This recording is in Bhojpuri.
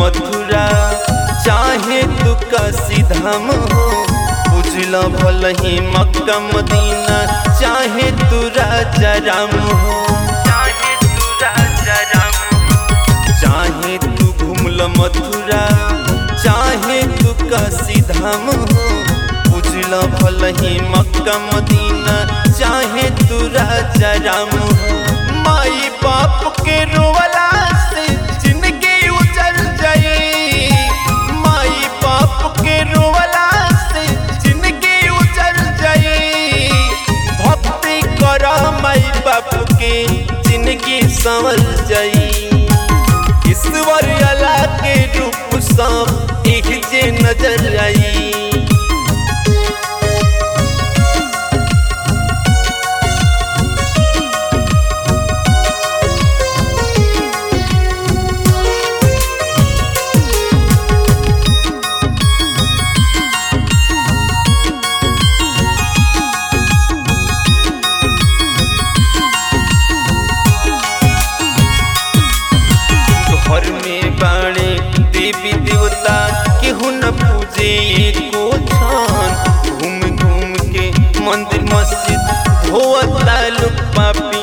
मथुरा चाहे तू काशी धाम हो, पूजला भल ही मक्का मदीना चाहे तू राजा राम हो, चाहे तू घूमल मथुरा चाहे तू काशी धाम हो, पूजला भल ही मक्का मदीना चाहे तू राजा राम हो। माई बाप के रोवला से जिंदगी उजल जाई, माई बाप के रोवला से जिंदगी उजल जाई। भक्ति करा माई बाप के जिंदगी संवल जाई। ईश्वर अला के रूप सब एक जे नजर आई। घर में बाणे देवी देवता केहू न पूजे एको छान, घूम घूम के मंदिर मस्जिद धोता लोग पापी